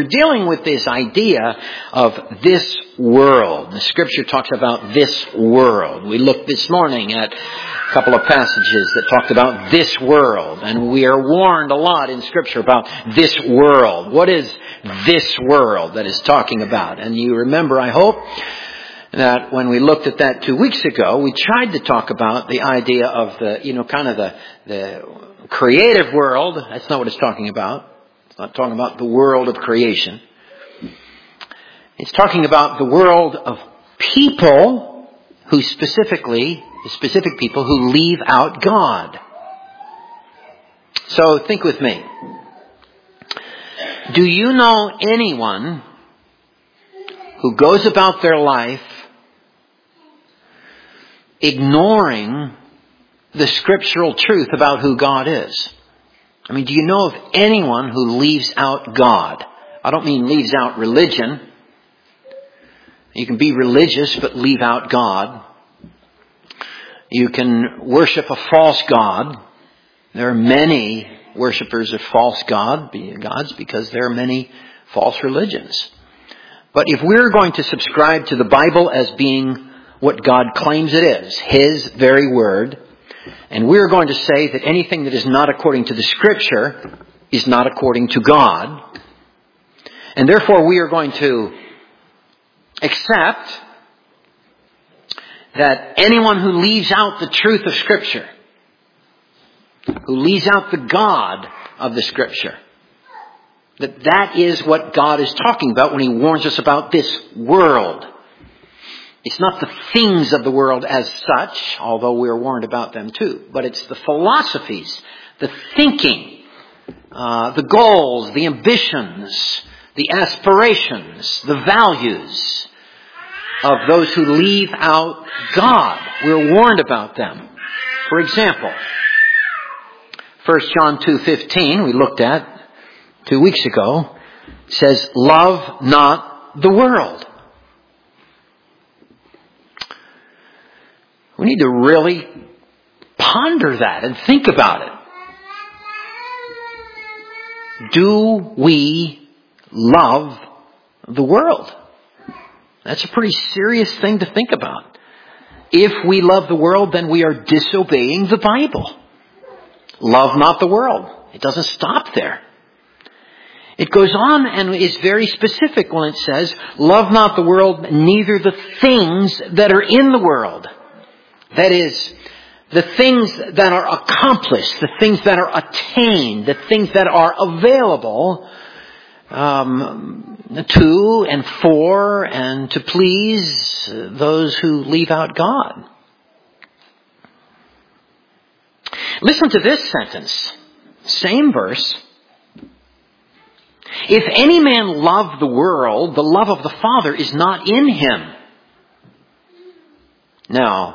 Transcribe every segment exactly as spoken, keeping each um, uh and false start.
dealing with this idea of this world. The Scripture talks about this world. We looked this morning at a couple of passages that talked about this world. And we are warned a lot in Scripture about this world. What is this world that is talking about? And you remember, I hope, that when we looked at that two weeks ago, we tried to talk about the idea of the, you know, kind of the, the creative world. That's not what it's talking about. It's not talking about the world of creation. It's talking about the world of people who specifically, specific people who leave out God. So think with me. Do you know anyone who goes about their life ignoring the scriptural truth about who God is? I mean, do you know of anyone who leaves out God? I don't mean leaves out religion. You can be religious but leave out God. You can worship a false god. There are many worshipers of false god, gods because there are many false religions. But if we're going to subscribe to the Bible as being what God claims it is, His very word, and we're going to say that anything that is not according to the Scripture is not according to God, and therefore we are going to accept that anyone who leaves out the truth of Scripture, who leaves out the God of the Scripture, that that is what God is talking about when He warns us about this world. It's not the things of the world as such, although we're warned about them too, but it's the philosophies, the thinking, uh, the goals, the ambitions, the aspirations, the values of those who leave out God. We're warned about them. For example, First John two fifteen, we looked at two weeks ago, says, "Love not the world." We need to really ponder that and think about it. Do we love the world? That's a pretty serious thing to think about. If we love the world, then we are disobeying the Bible. Love not the world. It doesn't stop there. It goes on and is very specific when it says, "Love not the world, neither the things that are in the world." That is, the things that are accomplished, the things that are attained, the things that are available um, to and for and to please those who leave out God. Listen to this sentence. Same verse. "If any man love the world, the love of the Father is not in him." Now,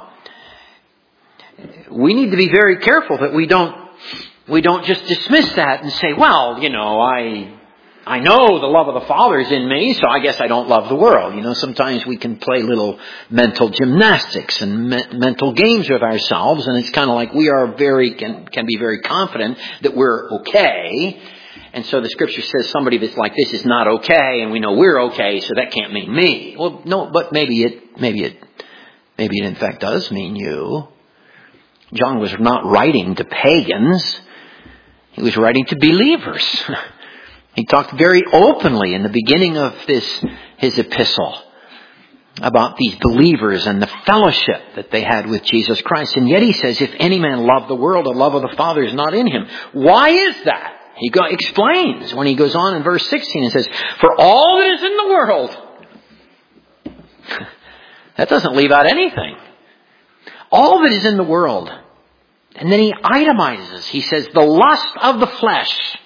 we need to be very careful that we don't we don't just dismiss that and say, well, you know, I I know the love of the Father is in me, so I guess I don't love the world. You know, sometimes we can play little mental gymnastics and me- mental games with ourselves, and it's kind of like we are very can can be very confident that we're okay. And so the Scripture says somebody that's like this is not okay, and we know we're okay, so that can't mean me. Well, no, but maybe it maybe it maybe it in fact does mean you. John was not writing to pagans. He was writing to believers. He talked very openly in the beginning of this, his epistle, about these believers and the fellowship that they had with Jesus Christ. And yet he says, if any man love the world, the love of the Father is not in him. Why is that? He go, explains when he goes on in verse sixteen and says, "For all that is in the world." That doesn't leave out anything. All that is in the world. And then he itemizes. He says, the lust of the flesh,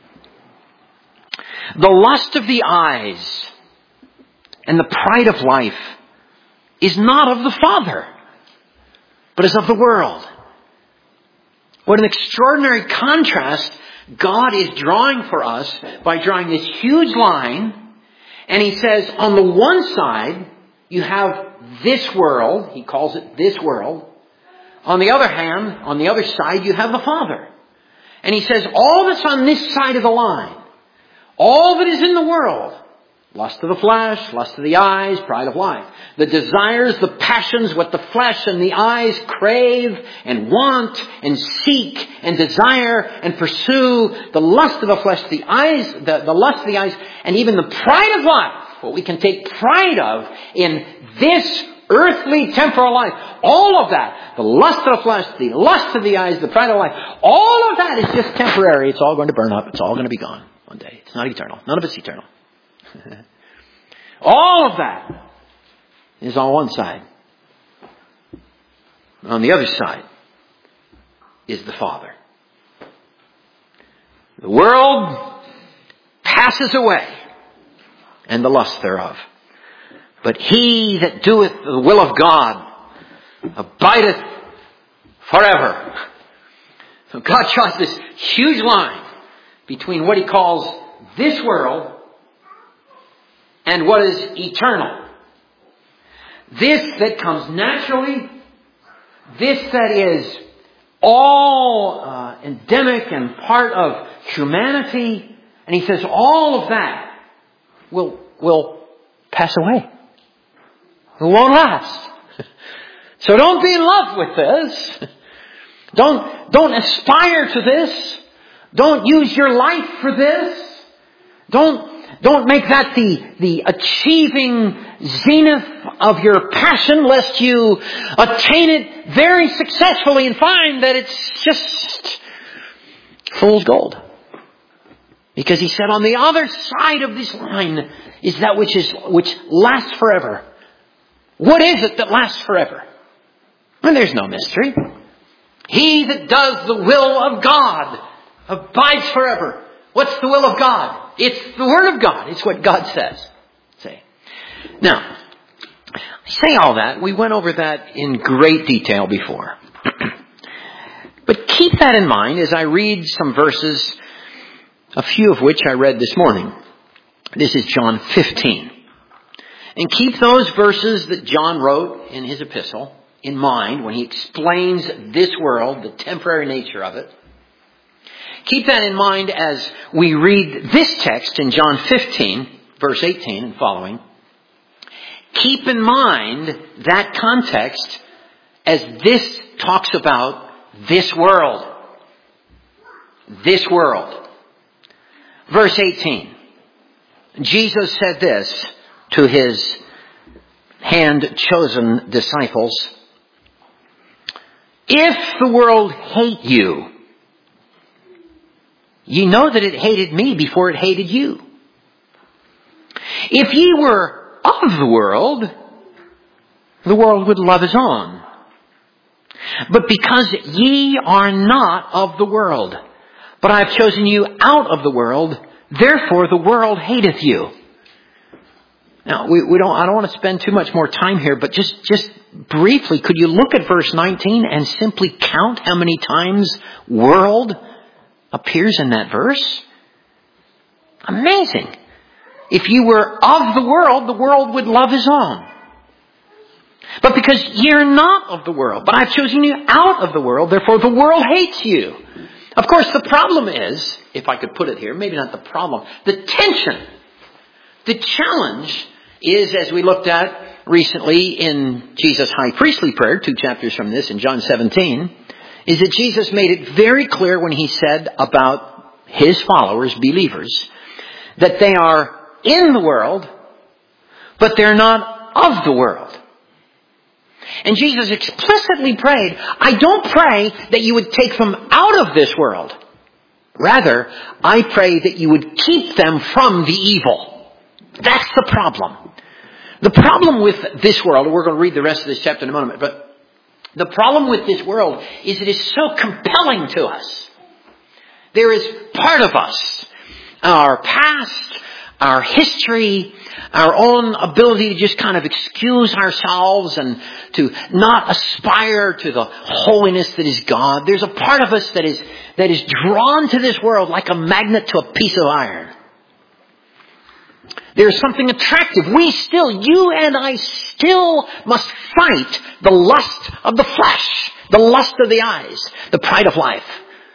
the lust of the eyes, and the pride of life is not of the Father, but is of the world. What an extraordinary contrast God is drawing for us by drawing this huge line. And he says, on the one side, you have this world. He calls it this world. On the other hand, on the other side, you have the Father. And he says, all that's on this side of the line, All that is in the world, lust of the flesh, lust of the eyes, pride of life. The desires, the passions, what the flesh and the eyes crave and want and seek and desire and pursue. The lust of the flesh, the eyes, the, the lust of the eyes, and even the pride of life. What we can take pride of in this earthly temporal life. All of that, the lust of the flesh, the lust of the eyes, the pride of life, all of that is just temporary. It's all going to burn up. It's all going to be gone one day. It's not eternal. None of it's eternal. All of that is on one side. On the other side is the Father. The world passes away, and the lust thereof. But he that doeth the will of God abideth forever. So God draws this huge line between what he calls this world and what is eternal. This that comes naturally, this that is all uh, endemic and part of humanity, and he says all of that will will pass away. It won't last. So don't be in love with this. Don't don't aspire to this. Don't use your life for this. Don't Don't make that the, the achieving zenith of your passion, lest you attain it very successfully and find that it's just fool's gold. Because he said on the other side of this line is that which is which lasts forever. What is it that lasts forever? And there's no mystery. He that does the will of God abides forever. What's the will of God? It's the Word of God. It's what God says. Say. Now, I say all that. We went over that in great detail before. But keep that in mind as I read some verses, a few of which I read this morning. This is John fifteen. And keep those verses that John wrote in his epistle in mind when he explains this world, the temporary nature of it. Keep that in mind as we read this text in John fifteen, verse eighteen and following. Keep in mind that context as this talks about this world. This world. Verse eighteen. Jesus said this to his hand-chosen disciples. If the world hate you, ye know that it hated me before it hated you. If ye were of the world, the world would love his own. But because ye are not of the world, but I have chosen you out of the world, therefore the world hateth you. Now, we, we don't, I don't want to spend too much more time here, but just, just briefly, could you look at verse nineteen and simply count how many times world appears in that verse? Amazing. If you were of the world, the world would love his own. But because you're not of the world, but I've chosen you out of the world, therefore the world hates you. Of course, the problem is, if I could put it here, maybe not the problem, the tension, the challenge is, as we looked at recently in Jesus' high priestly prayer, two chapters from this in John seventeen, is that Jesus made it very clear when he said about his followers, believers, that they are in the world, but they're not of the world. And Jesus explicitly prayed, I don't pray that you would take them out of this world. Rather, I pray that you would keep them from the evil. That's the problem. The problem with this world, and we're going to read the rest of this chapter in a moment, but the problem with this world is it is so compelling to us. There is part of us, our past, our history, our own ability to just kind of excuse ourselves and to not aspire to the holiness that is God. There's a part of us that is that is drawn to this world like a magnet to a piece of iron. There's something attractive. We still, you and I still must fight the lust of the flesh, the lust of the eyes, the pride of life.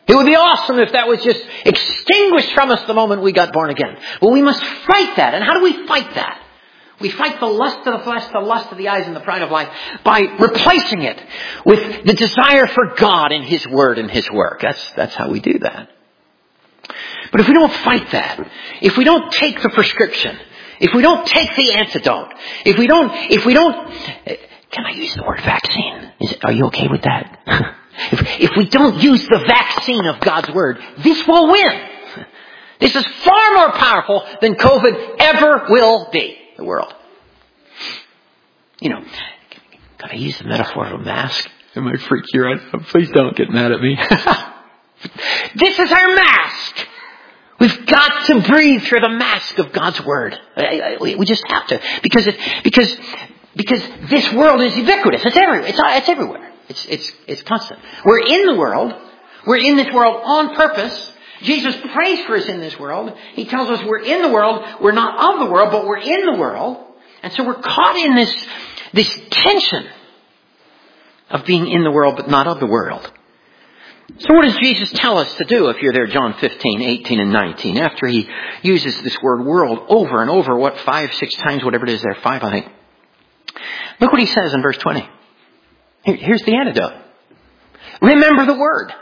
It would be awesome if that was just extinguished from us the moment we got born again. Well, we must fight that. And how do we fight that? We fight the lust of the flesh, the lust of the eyes, and the pride of life by replacing it with the desire for God and His Word and His work. That's, that's how we do that. But if we don't fight that, if we don't take the prescription, if we don't take the antidote, if we don't, if we don't, can I use the word vaccine? Is it, are you okay with that? if, if we don't use the vaccine of God's Word, this will win. This is far more powerful than COVID ever will be. The world. You know, can I use the metaphor of a mask? It might freak you out. Please don't get mad at me. This is our mask. We've got to breathe through the mask of God's Word. We just have to, because it, because because this world is ubiquitous. It's everywhere. It's, it's everywhere. It's it's it's constant. We're in the world. We're in this world on purpose. Jesus prays for us in this world. He tells us we're in the world. We're not of the world, but we're in the world. And so we're caught in this, this tension of being in the world, but not of the world. So what does Jesus tell us to do if you're there, John fifteen, eighteen, and nineteen? After he uses this word world over and over, what, five, six times, whatever it is there, five, I think. Look what he says in verse twenty. Here, here's the antidote. Remember the word.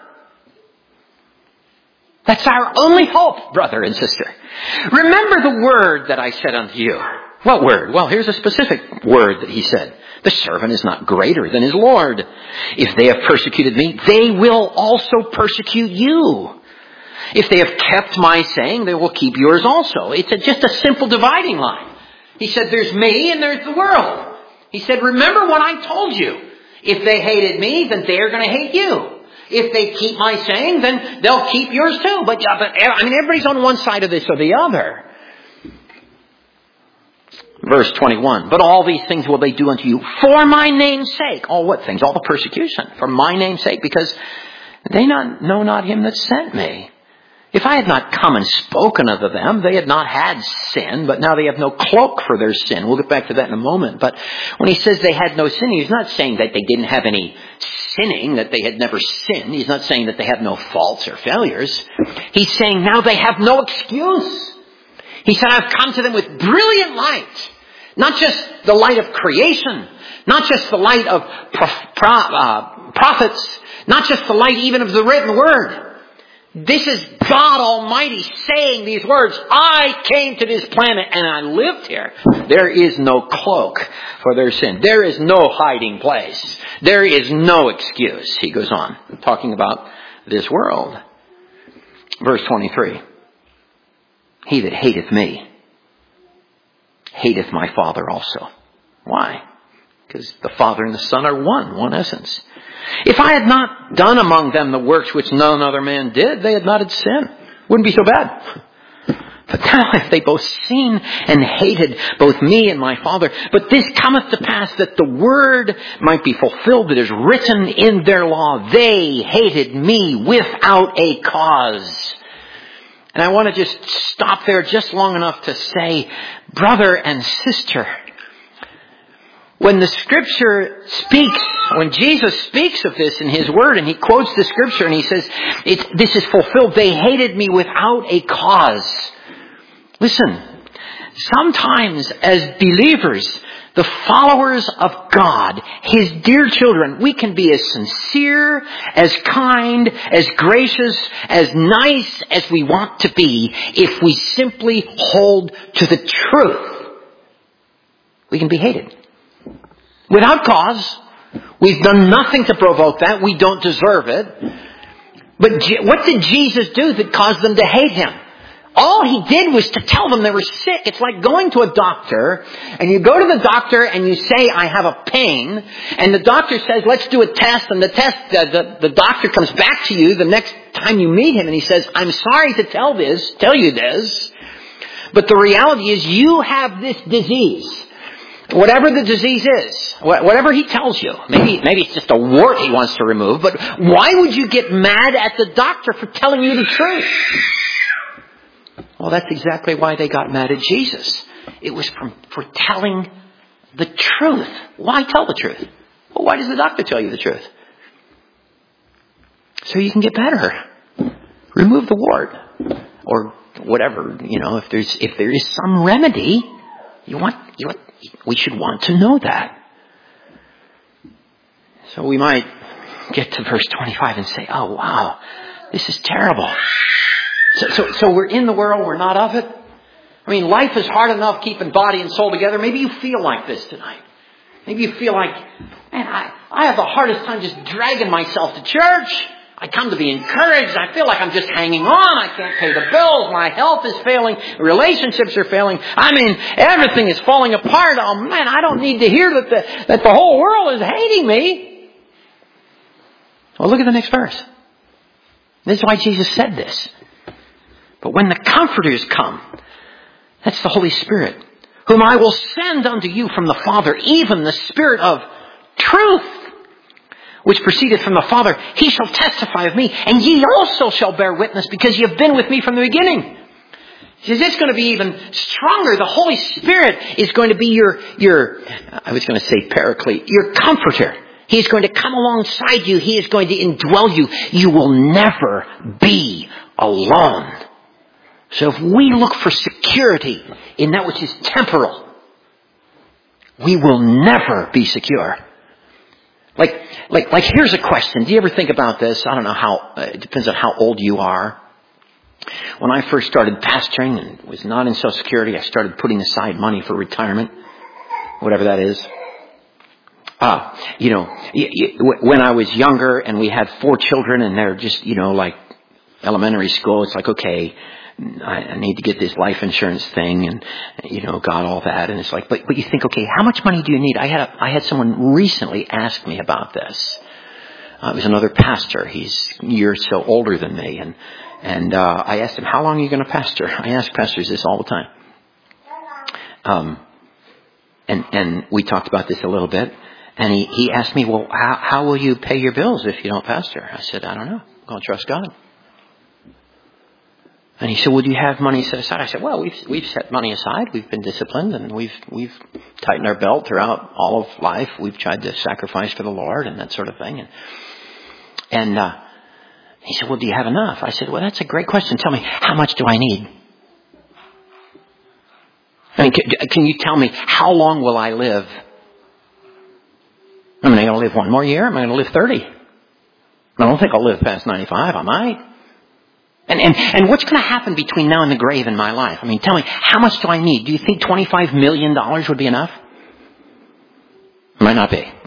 That's our only hope, brother and sister. Remember the word that I said unto you. What word? Well, here's a specific word that he said. The servant is not greater than his Lord. If they have persecuted me, they will also persecute you. If they have kept my saying, they will keep yours also. It's a, just a simple dividing line. He said, there's me and there's the world. He said, remember what I told you. If they hated me, then they're going to hate you. If they keep my saying, then they'll keep yours too. But, yeah, but I mean, everybody's on one side of this or the other. Verse twenty-one. But all these things will they do unto you for my name's sake. All what things? All the persecution. For my name's sake. Because they not know not him that sent me. If I had not come and spoken unto them, they had not had sin, but now they have no cloak for their sin. We'll get back to that in a moment. But when he says they had no sin, he's not saying that they didn't have any sinning, that they had never sinned. He's not saying that they have no faults or failures. He's saying now they have no excuse. He said, I've come to them with brilliant light. Not just the light of creation. Not just the light of prof- pro- uh, prophets. Not just the light even of the written word. This is God Almighty saying these words. I came to this planet and I lived here. There is no cloak for their sin. There is no hiding place. There is no excuse. He goes on talking about this world. Verse twenty-three. He that hateth me hateth my Father also. Why? Because the Father and the Son are one, one essence. If I had not done among them the works which none other man did, they had not had sin. Wouldn't be so bad. But now have they both seen and hated both me and my Father. But this cometh to pass that the word might be fulfilled that is written in their law. They hated me without a cause. And I want to just stop there just long enough to say, brother and sister, when the Scripture speaks, when Jesus speaks of this in His Word, and He quotes the Scripture and He says, it's, this is fulfilled, they hated me without a cause. Listen, sometimes as believers, the followers of God, His dear children, we can be as sincere, as kind, as gracious, as nice as we want to be if we simply hold to the truth. We can be hated. Without cause. We've done nothing to provoke that. We don't deserve it. But what did Jesus do that caused them to hate Him? All He did was to tell them they were sick. It's like going to a doctor, and you go to the doctor and you say, I have a pain, and the doctor says, let's do a test, and the test, uh, the, the doctor comes back to you the next time you meet him, and he says, I'm sorry to tell this, tell you this, but the reality is you have this disease. Whatever the disease is, whatever he tells you, maybe maybe it's just a wart he wants to remove, but why would you get mad at the doctor for telling you the truth? Well, that's exactly why they got mad at Jesus. It was for, for telling the truth. Why tell the truth? Well, why does the doctor tell you the truth? So you can get better. remove the wart. Or whatever, you know, if there's, if there is some remedy, you want, you want, we should want to know that. So we might get to verse twenty-five and say, oh wow, this is terrible. So, so, so we're in the world, we're not of it. I mean, life is hard enough keeping body and soul together. Maybe you feel like this tonight. Maybe you feel like, man, I, I have the hardest time just dragging myself to church. I come to be encouraged. I feel like I'm just hanging on. I can't pay the bills. My health is failing. Relationships are failing. I mean, everything is falling apart. Oh man, I don't need to hear that the, that the whole world is hating me. Well, look at the next verse. This is why Jesus said this. But when the Comforters come, that's the Holy Spirit, whom I will send unto you from the Father, even the Spirit of truth, which proceedeth from the Father, he shall testify of me, and ye also shall bear witness, because ye have been with me from the beginning. He says it's going to be even stronger. The Holy Spirit is going to be your, your, I was going to say paraclete, your comforter. He is going to come alongside you. He is going to indwell you. You will never be alone. So if we look for security in that which is temporal, we will never be secure. Like, like, like here's a question. Do you ever think about this? I don't know how, uh, it depends on how old you are. When I first started pastoring and was not in Social Security, I started putting aside money for retirement, whatever that is. Uh, you know, when I was younger and we had four children and they're just, you know, like elementary school, it's like, okay, I need to get this life insurance thing and, you know, got all that. And it's like, but, but you think, okay, how much money do you need? I had, a, I had someone recently ask me about this. Uh, it was another pastor. He's a year or so older than me. And, and, uh, I asked him, how long are you going to pastor? I ask pastors this all the time. Um, and, and we talked about this a little bit. And he, he asked me, well, how, how will you pay your bills if you don't pastor? I said, I don't know. I'm going to trust God. And he said, well, do you have money set aside? I said, well, we've, we've set money aside. We've been disciplined and we've, we've tightened our belt throughout all of life. We've tried to sacrifice for the Lord and that sort of thing. And, and, uh, he said, well, do you have enough? I said, well, that's a great question. Tell me, how much do I need? I mean, can, can you tell me, how long will I live? I mean, am I going to live one more year? Am I going to live thirty? I don't think I'll live past ninety-five. I might. And, and, and what's going to happen between now and the grave in my life? I mean, tell me, how much do I need? Do you think twenty-five million dollars would be enough? Might not be.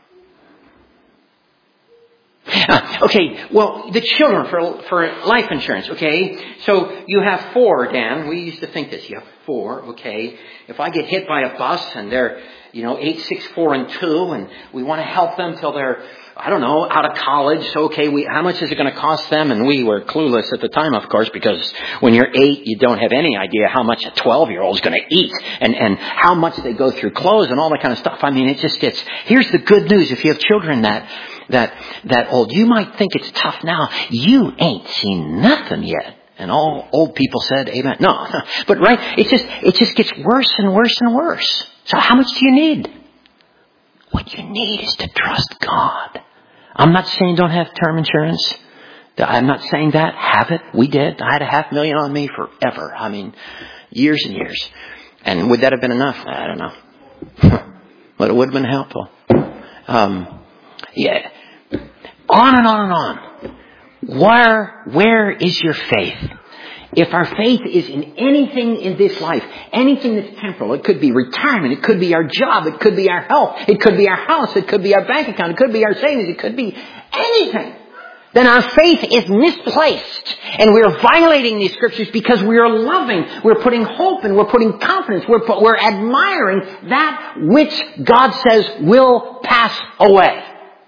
Uh, okay, well, the children for for life insurance, okay? So you have four, Dan. We used to think this. You have four, okay? If I get hit by a bus and they're, you know, eight, six, four, and two, and we want to help them till they're, I don't know, out of college. So, okay, we, how much is it going to cost them? And we were clueless at the time, of course, because when you're eight, you don't have any idea how much a twelve-year-old is going to eat and, and how much they go through clothes and all that kind of stuff. I mean, it just gets, here's the good news. If you have children that, that, that old, you might think it's tough now. You ain't seen nothing yet. And all old people said, amen. No, but right, it just, it just gets worse and worse and worse. So how much do you need? What you need is to trust God. I'm not saying don't have term insurance. I'm not saying that. Have it. We did. I had a half million on me forever. I mean, years and years. And would that have been enough? I don't know. But it would have been helpful. Um, yeah. On and on and on. Where, where is your faith? If our faith is in anything in this life, anything that's temporal, it could be retirement, it could be our job, it could be our health, it could be our house, it could be our bank account, it could be our savings, it could be anything, then our faith is misplaced. And we're violating these scriptures because we are loving, we're putting hope and we're putting confidence, we're, we're admiring that which God says will pass away.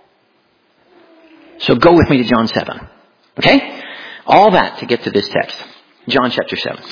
So go with me to John seven. Okay? All that to get to this text. John chapter seven.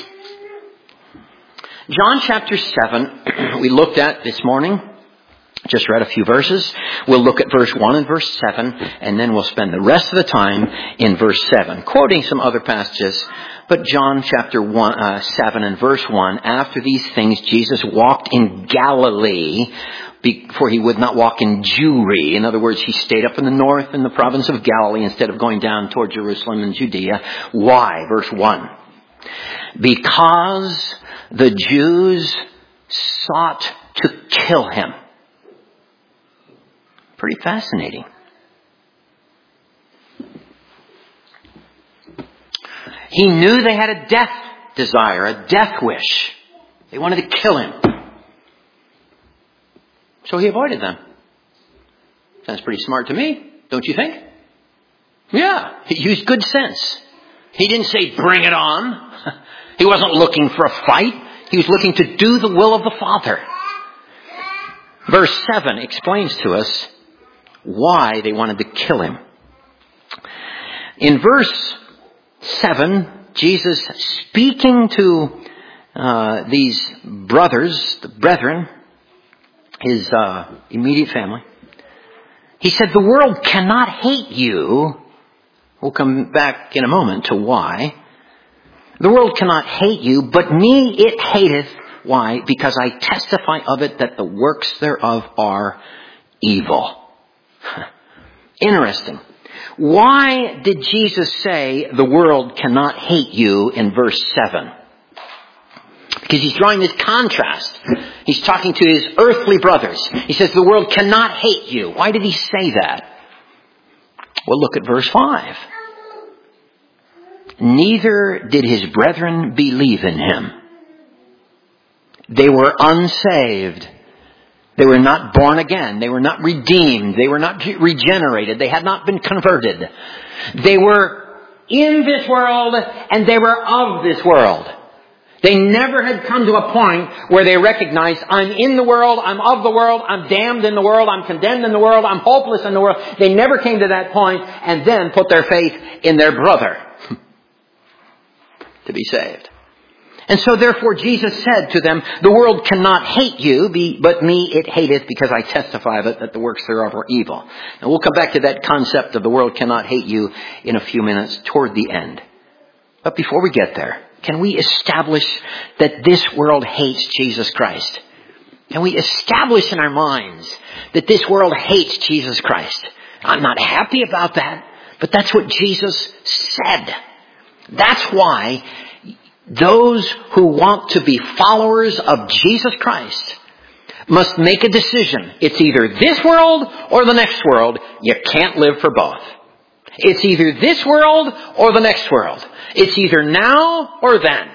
John chapter seven, we looked at this morning. Just read a few verses. We'll look at verse one and verse seven, and then we'll spend the rest of the time in verse seven, quoting some other passages, But John chapter one, uh, seven and verse one, after these things, Jesus walked in Galilee, for he would not walk in Jewry. In other words, he stayed up in the north in the province of Galilee instead of going down toward Jerusalem and Judea. Why? Verse one. Because the Jews sought to kill him. Pretty fascinating. He knew they had a death desire, a death wish. They wanted to kill him. So he avoided them. Sounds pretty smart to me, don't you think? Yeah, he used good sense. He didn't say, bring it on. He wasn't looking for a fight. He was looking to do the will of the Father. Verse seven explains to us why they wanted to kill him. In verse seven, Jesus speaking to uh, these brothers, the brethren, his uh, immediate family, he said, the world cannot hate you. We'll come back in a moment to why. The world cannot hate you, but me it hateth. Why? Because I testify of it that the works thereof are evil. Interesting. Why did Jesus say the world cannot hate you in verse seven? Because he's drawing this contrast. He's talking to his earthly brothers. He says the world cannot hate you. Why did he say that? Well, look at verse five. Neither did his brethren believe in him. They were unsaved. They were not born again. They were not redeemed. They were not regenerated. They had not been converted. They were in this world and they were of this world. They never had come to a point where they recognized, I'm in the world, I'm of the world, I'm damned in the world, I'm condemned in the world, I'm hopeless in the world. They never came to that point and then put their faith in their brother to be saved. And so therefore Jesus said to them, the world cannot hate you, but me it hateth, because I testify of it that the works thereof are evil. And we'll come back to that concept of the world cannot hate you in a few minutes toward the end. But before we get there, can we establish that this world hates Jesus Christ? Can we establish in our minds that this world hates Jesus Christ? I'm not happy about that, but that's what Jesus said. That's why those who want to be followers of Jesus Christ must make a decision. It's either this world or the next world. You can't live for both. It's either this world or the next world. It's either now or then.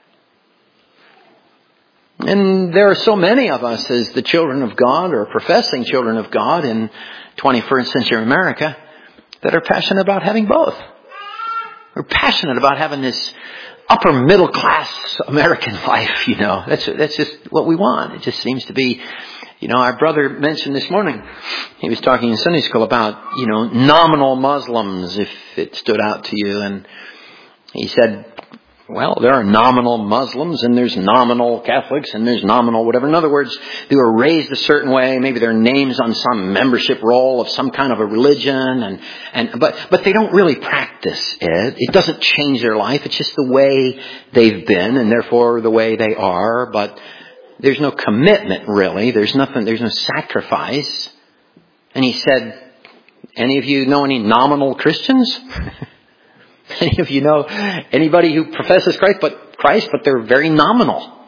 And there are so many of us as the children of God or professing children of God in twenty-first century America that are passionate about having both. We're passionate about having this upper middle class American life, you know. That's that's just what we want. It just seems to be, you know, our brother mentioned this morning, he was talking in Sunday school about, you know, nominal Muslims, if it stood out to you. And he said, well, there are nominal Muslims and there's nominal Catholics and there's nominal whatever. In other words, they were raised a certain way. Maybe their names on some membership roll of some kind of a religion. and and But but they don't really practice it. It doesn't change their life. It's just the way they've been and therefore the way they are. But there's no commitment really. There's nothing. There's no sacrifice. And he said, any of you know any nominal Christians? Any of you know anybody who professes Christ, but Christ, but they're very nominal?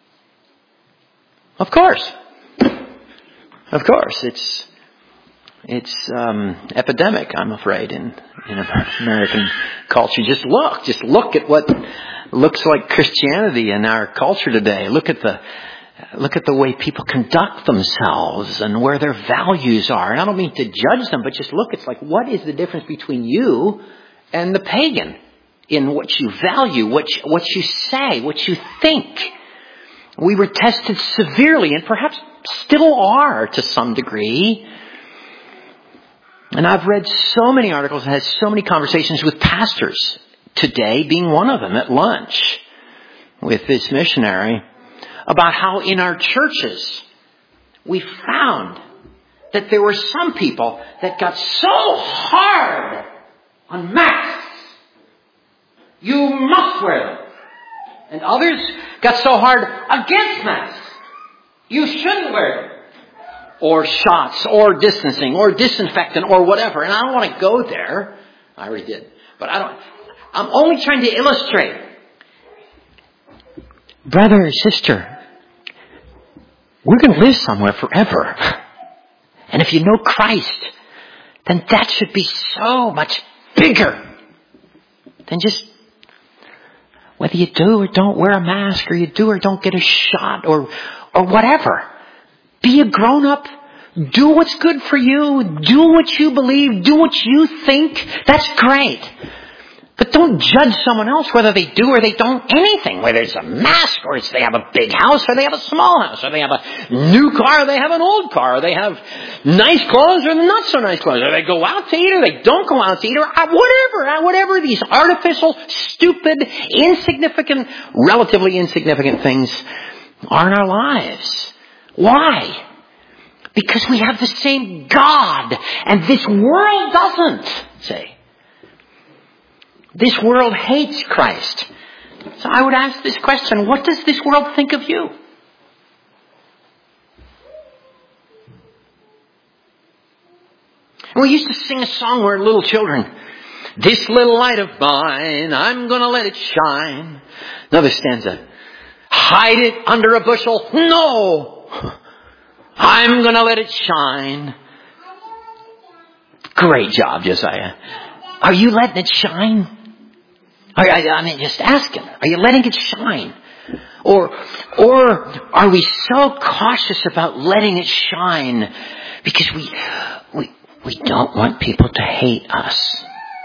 Of course, of course, it's it's um, epidemic. I'm afraid in in American culture. Just look, just look at what looks like Christianity in our culture today. Look at the look at the way people conduct themselves and where their values are. And I don't mean to judge them, but just look. It's like, what is the difference between you and the pagan in what you value, what you, what you say, what you think? We were tested severely and perhaps still are to some degree. And I've read so many articles and had so many conversations with pastors, today being one of them at lunch with this missionary, about how in our churches we found that there were some people that got so hard on masks You must wear them. And others got so hard against masks. You shouldn't wear them. Or shots, or distancing, or disinfectant, or whatever. And I don't want to go there. I already did. But I don't. I'm only trying to illustrate. Brother or sister, we're going to live somewhere forever. And if you know Christ, then that should be so much bigger than just whether you do or don't wear a mask, or you do or don't get a shot, or or whatever. Be a grown-up. Do what's good for you. Do what you believe. Do what you think. That's great. But don't judge someone else whether they do or they don't anything. Whether it's a mask, or it's they have a big house, or they have a small house, or they have a new car, or they have an old car, or they have nice clothes or not so nice clothes, or they go out to eat or they don't go out to eat, or whatever, whatever these artificial, stupid, insignificant, relatively insignificant things are in our lives. Why? Because we have the same God, and this world doesn't. Say, this world hates Christ. So I would ask this question: what does this world think of you? And we used to sing a song when we were little children. This little light of mine, I'm going to let it shine. Another stanza. Hide it under a bushel. No. I'm going to let it shine. Great job, Josiah. Are you letting it shine? Are, I, I mean, just ask him. Are you letting it shine? Or, or are we so cautious about letting it shine because we, we, we don't want people to hate us?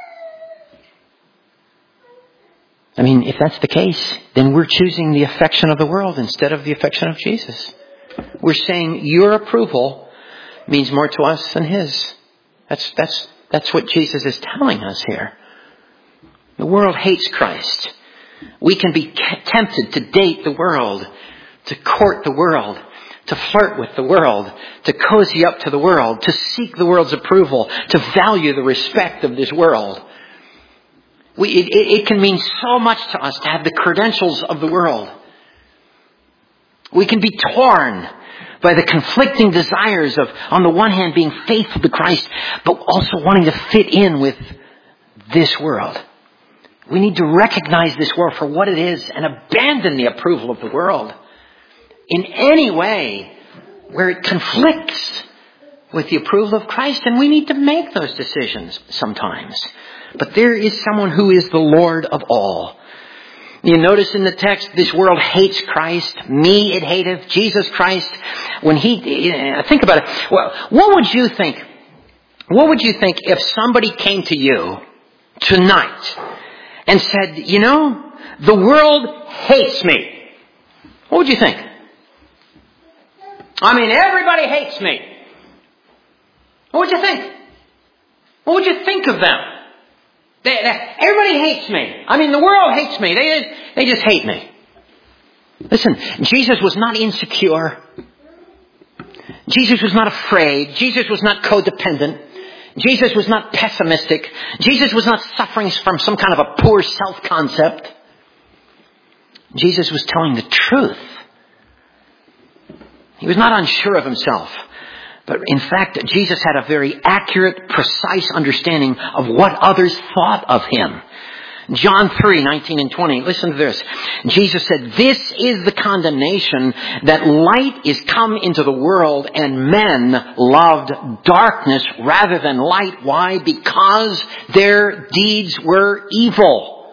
I mean, if that's the case, then we're choosing the affection of the world instead of the affection of Jesus. We're saying your approval means more to us than his. That's, that's, that's what Jesus is telling us here. The world hates Christ. We can be tempted to date the world, to court the world, to flirt with the world, to cozy up to the world, to seek the world's approval, to value the respect of this world. We, it, it can mean so much to us to have the credentials of the world. We can be torn by the conflicting desires of, on the one hand, being faithful to Christ, but also wanting to fit in with this world. We need to recognize this world for what it is and abandon the approval of the world in any way where it conflicts with the approval of Christ. And we need to make those decisions sometimes. But there is someone who is the Lord of all. You notice in the text, this world hates Christ. Me it hateth. Jesus Christ. When he, think about it. Well, what would you think? What would you think if somebody came to you tonight and said, you know, the world hates me? What would you think? I mean, everybody hates me. What would you think? What would you think of them? They, they, everybody hates me. I mean, the world hates me. They just, they just hate me. Listen, Jesus was not insecure. Jesus was not afraid. Jesus was not codependent. Jesus was not pessimistic. Jesus was not suffering from some kind of a poor self-concept. Jesus was telling the truth. He was not unsure of himself. But in fact, Jesus had a very accurate, precise understanding of what others thought of him. John three, nineteen and twenty. Listen to this. Jesus said, this is the condemnation, that light is come into the world, and men loved darkness rather than light. Why? Because their deeds were evil.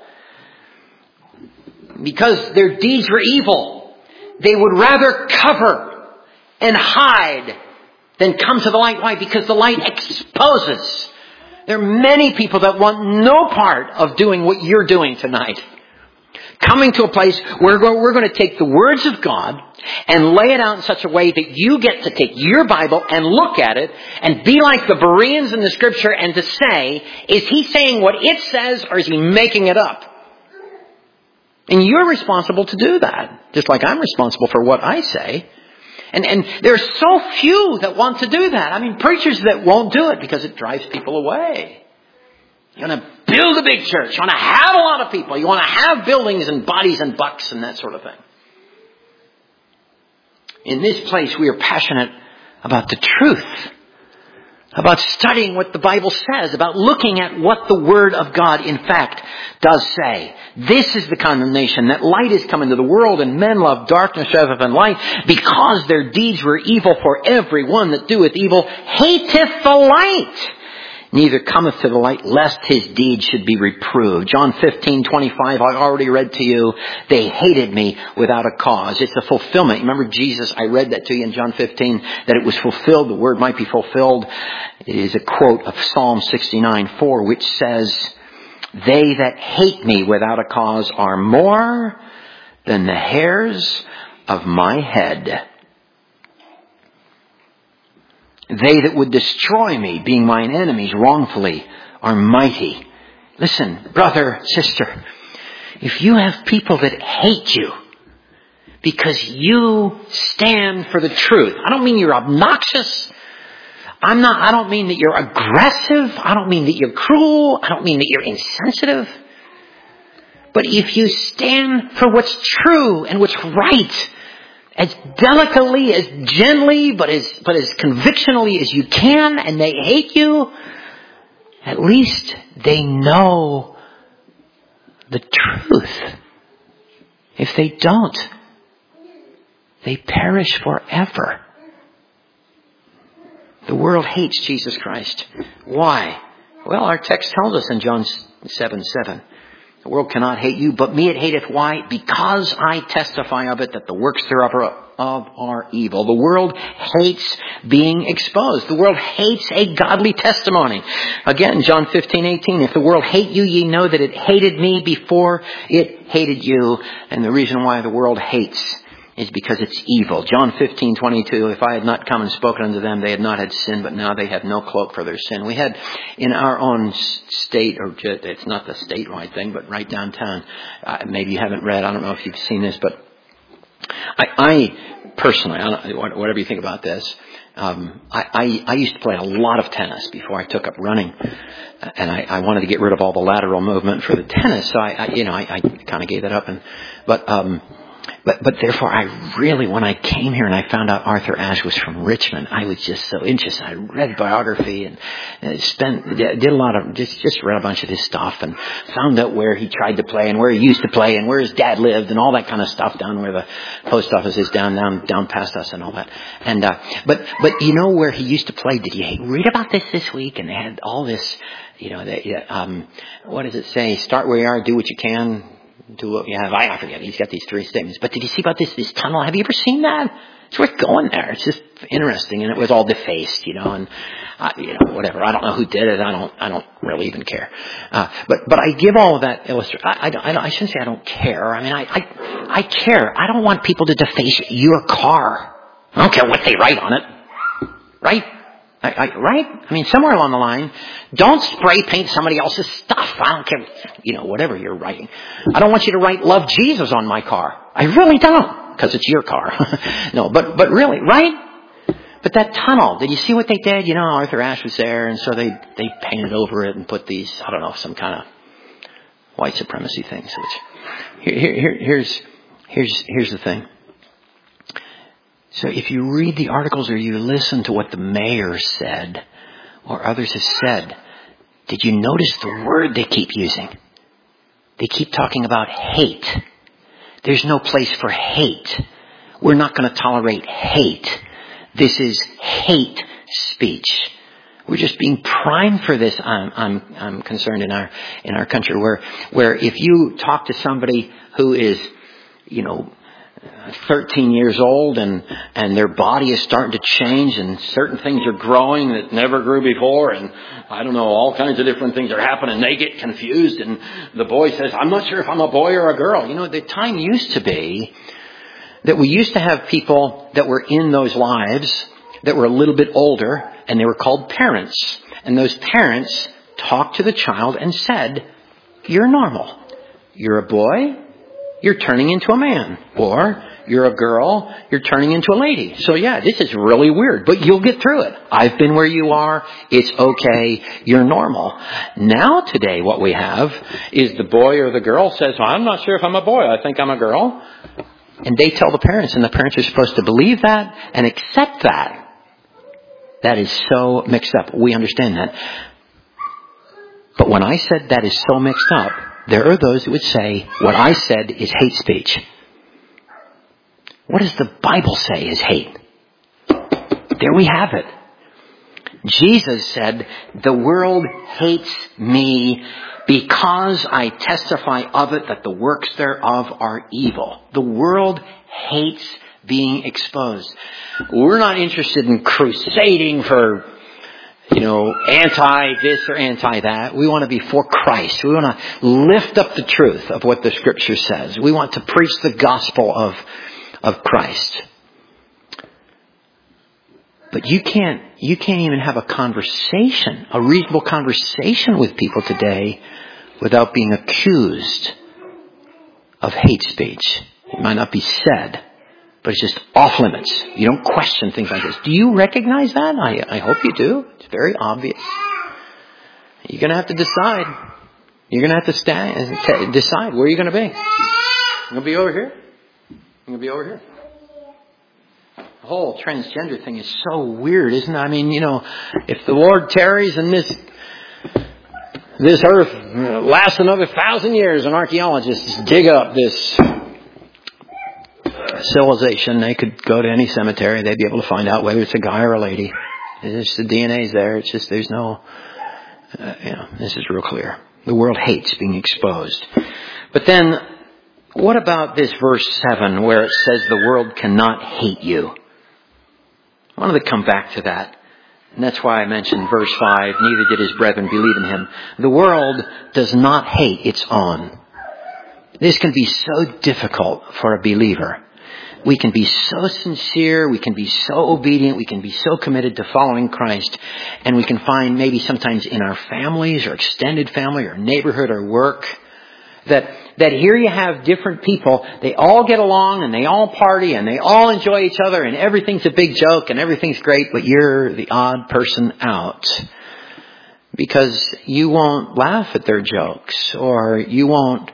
Because their deeds were evil, they would rather cover and hide than come to the light. Why? Because the light exposes. There are many people that want no part of doing what you're doing tonight. Coming to a place where we're going to take the words of God and lay it out in such a way that you get to take your Bible and look at it and be like the Bereans in the scripture and to say, is he saying what it says or is he making it up? And you're responsible to do that, just like I'm responsible for what I say. And, and there are so few that want to do that. I mean, preachers that won't do it because it drives people away. You're going to build a big church. You want to have a lot of people. You want to have buildings and bodies and bucks and that sort of thing. In this place, we are passionate about the truth. About studying what the Bible says. About looking at what the Word of God, in fact, does say. This is the condemnation, that light is come into the world, and men love darkness rather than light, because their deeds were evil. For every one that doeth evil hateth the light, neither cometh to the light, lest his deeds should be reproved. John fifteen twenty-five, I already read to you. They hated me without a cause. It's a fulfillment. Remember Jesus, I read that to you in John fifteen, that it was fulfilled. The word might be fulfilled. It is a quote of Psalm sixty-nine four, which says, they that hate me without a cause are more than the hairs of my head. They that would destroy me, being mine enemies wrongfully, are mighty. Listen, brother, sister, if you have people that hate you because you stand for the truth, I don't mean you're obnoxious. I'm not, I don't mean that you're aggressive. I don't mean that you're cruel. I don't mean that you're insensitive. But if you stand for what's true and what's right, as delicately, as gently, but as, but as convictionally as you can, and they hate you, at least they know the truth. If they don't, they perish forever. The world hates Jesus Christ. Why? Well, our text tells us in John seven seven. The world cannot hate you, but me it hateth. Why? Because I testify of it that the works thereof are, are evil. The world hates being exposed. The world hates a godly testimony. Again, John fifteen eighteen. If the world hate you, ye know that it hated me before it hated you. And the reason why the world hates is because it's evil. John fifteen twenty-two, if I had not come and spoken unto them, they had not had sin, but now they have no cloak for their sin. We had in our own state, or just, it's not the statewide thing, but right downtown, uh, maybe you haven't read, I don't know if you've seen this, but I, I personally, I don't, whatever you think about this, um, I, I, I used to play a lot of tennis before I took up running, and I, I wanted to get rid of all the lateral movement for the tennis, so I, I you know, I, I kind of gave that up, and but um But, but therefore, I really, when I came here and I found out Arthur Ashe was from Richmond, I was just so interested. I read biography and, and spent, did a lot of, just, just read a bunch of his stuff and found out where he tried to play and where he used to play and where his dad lived and all that kind of stuff down where the post office is down, down, down past us and all that. And, uh, but, but you know where he used to play? Did you read about this this week? And they had all this, you know, they, um, what does it say? Start where you are, do what you can. Do what you have. I forget. He's got these three statements. But did you see about this this tunnel? Have you ever seen that? It's worth going there. It's just interesting, and it was all defaced, you know, and uh, you know, whatever. I don't know who did it. I don't. I don't really even care. Uh, but but I give all of that illustration. I, I, I, I shouldn't say I don't care. I mean, I, I I care. I don't want people to deface your car. I don't care what they write on it, right? I, I, right? I mean, somewhere along the line, don't spray paint somebody else's stuff. I don't care, you know, whatever you're writing. I don't want you to write "Love Jesus" on my car. I really don't, because it's your car. No, but but really, right? But that tunnel, did you see what they did? You know, Arthur Ashe was there, and so they they painted over it and put these, I don't know, some kind of white supremacy things. Which here, here, here's here's here's the thing. So if you read the articles or you listen to what the mayor said or others have said, did you notice the word they keep using? They keep talking about hate. There's no place for hate. We're not going to tolerate hate. This is hate speech. We're just being primed for this. I'm, I'm, I'm concerned in our, in our country where, where if you talk to somebody who is, you know, thirteen years old and, and their body is starting to change and certain things are growing that never grew before and I don't know, all kinds of different things are happening. They get confused and the boy says, I'm not sure if I'm a boy or a girl. You know, the time used to be that we used to have people that were in those lives that were a little bit older and they were called parents. And those parents talked to the child and said, you're normal. You're a boy. You're turning into a man. Or you're a girl, you're turning into a lady. So yeah, this is really weird, but you'll get through it. I've been where you are. It's okay. You're normal. Now today what we have is the boy or the girl says, well, I'm not sure if I'm a boy. I think I'm a girl. And they tell the parents, and the parents are supposed to believe that and accept that. That is so mixed up. We understand that. But when I said that is so mixed up, there are those who would say what I said is hate speech. What does the Bible say is hate? There we have it. Jesus said, the world hates me because I testify of it that the works thereof are evil. The world hates being exposed. We're not interested in crusading for, you know, anti this or anti that. We want to be for Christ. We want to lift up the truth of what the Scripture says. We want to preach the gospel of, of Christ. But you can't, you can't even have a conversation, a reasonable conversation with people today without being accused of hate speech. It might not be said, but it's just off limits. You don't question things like this. Do you recognize that? I, I hope you do. It's very obvious. You're going to have to decide. You're going to have to stand, decide where you're going to be. You're going to be over here? You're going to be over here? The whole transgender thing is so weird, isn't it? I mean, you know, if the Lord tarries and this this earth lasts another thousand years and archaeologists dig up this civilization, they could go to any cemetery. They'd be able to find out whether it's a guy or a lady. It's just the D N A's there. It's just there's no, uh, you know, this is real clear. The world hates being exposed. But then, what about this verse seven where it says the world cannot hate you? I wanted to come back to that. And that's why I mentioned verse five, neither did his brethren believe in him. The world does not hate its own. This can be so difficult for a believer. We can be so sincere, we can be so obedient, we can be so committed to following Christ, and we can find maybe sometimes in our families or extended family or neighborhood or work that that here you have different people, they all get along and they all party and they all enjoy each other and everything's a big joke and everything's great, but you're the odd person out because you won't laugh at their jokes or you won't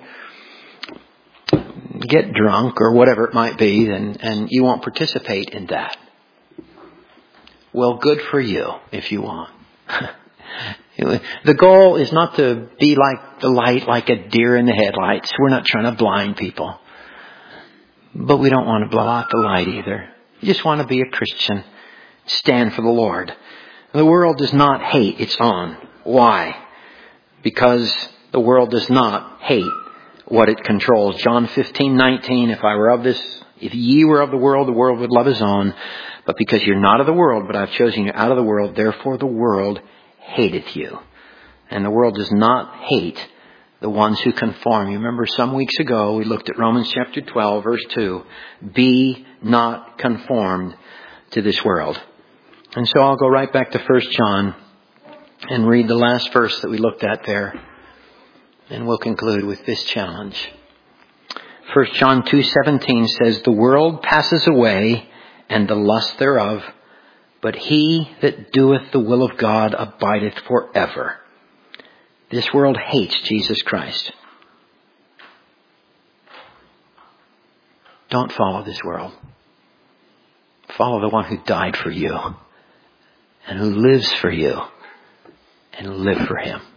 get drunk or whatever it might be, and, and you won't participate in that. Well, good for you if you want. The goal is not to be like the light, like a deer in the headlights. We're not trying to blind people. But we don't want to blow out the light either. You just want to be a Christian. Stand for the Lord. The world does not hate its own. Why? Because the world does not hate what it controls. John fifteen nineteen, if I were of this, if ye were of the world, the world would love his own. But because you're not of the world, but I've chosen you out of the world, therefore the world hateth you. And the world does not hate the ones who conform. You remember some weeks ago we looked at Romans chapter twelve, verse two. Be not conformed to this world. And so I'll go right back to First John and read the last verse that we looked at there. And we'll conclude with this challenge. First John two seventeen says, the world passes away and the lust thereof, but he that doeth the will of God abideth forever. This world hates Jesus Christ. Don't follow this world. Follow the one who died for you and who lives for you, and live for him.